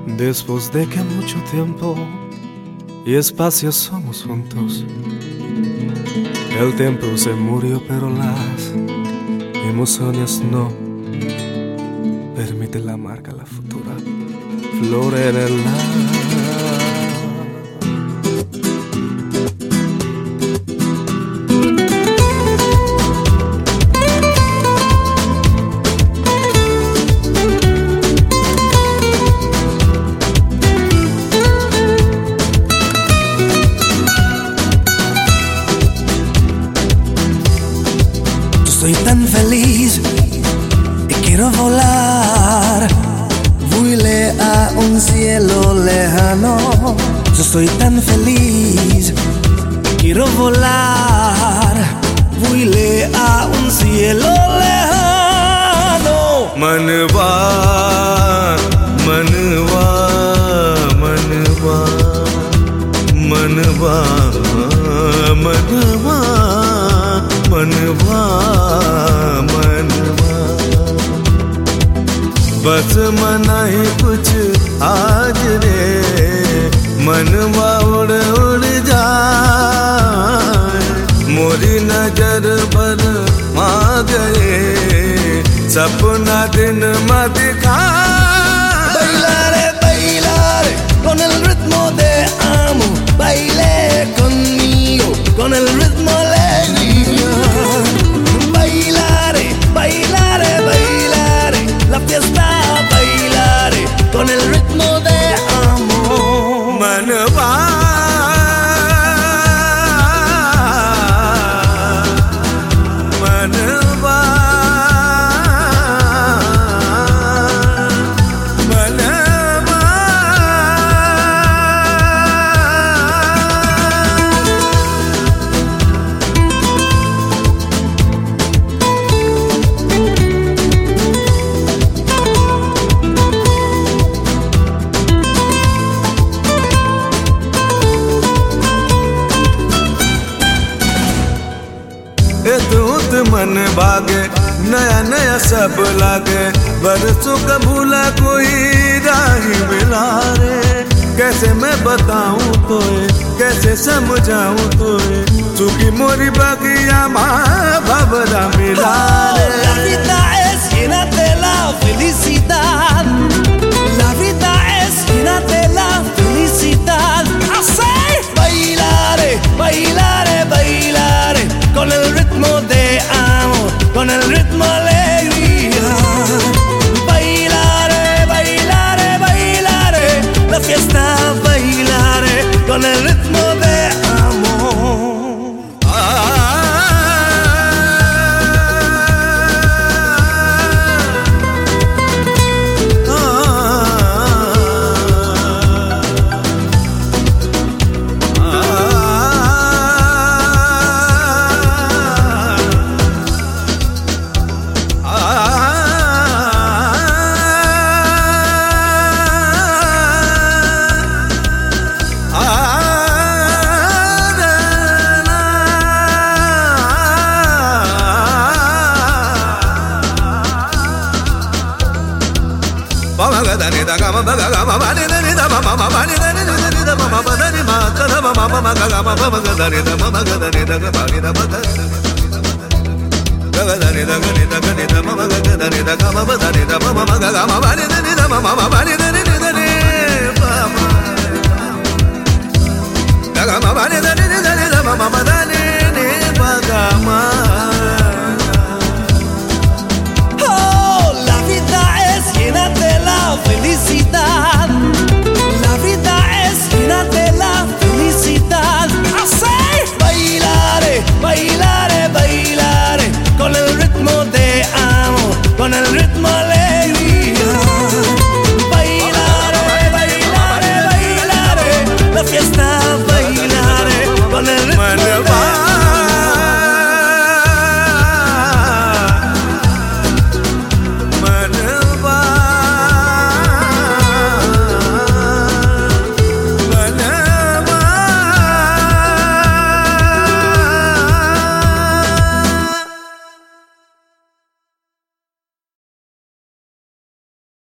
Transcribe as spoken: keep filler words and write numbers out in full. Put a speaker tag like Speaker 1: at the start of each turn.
Speaker 1: Después de que mucho tiempo y espacio somos juntos, el tiempo se murió pero las emociones no. Permite la marca, la futura florear en la.
Speaker 2: Soy tan feliz y quiero volar, vuele a un cielo lejano. Yo soy tan feliz y quiero volar, vuele a un cielo lejano.
Speaker 1: मनवा मनवा मनवा मनवा मनवा मनवा मनवा बस मना ही कुछ आज रे मनवा उड़ उड़ जाए मोरी नजर पर आ गए सपना दिन में दिखाए
Speaker 2: Bailare, bailare con el ritmo de amo, baile conmigo con el ritmo alegría. Bailare, bailare, bailare, la fiesta bailare con el ritmo de amor.
Speaker 1: मनवा मनवा दूध मन भागे नया नया सब लागे बरसों का भूला कोई राही मिला रे कैसे मैं बताऊं तोए कैसे समझाऊं तोए चुकी मोरी बगिया माँ भवरा मिला रे
Speaker 2: La vida es llena de la felicidad, la vida es llena de la felicidad. Así bailare, bailare, bailare con el ritmo de amor, con el ritmo alegría. Bailare, bailare, bailare, la fiesta bailare con el ritmo de amor.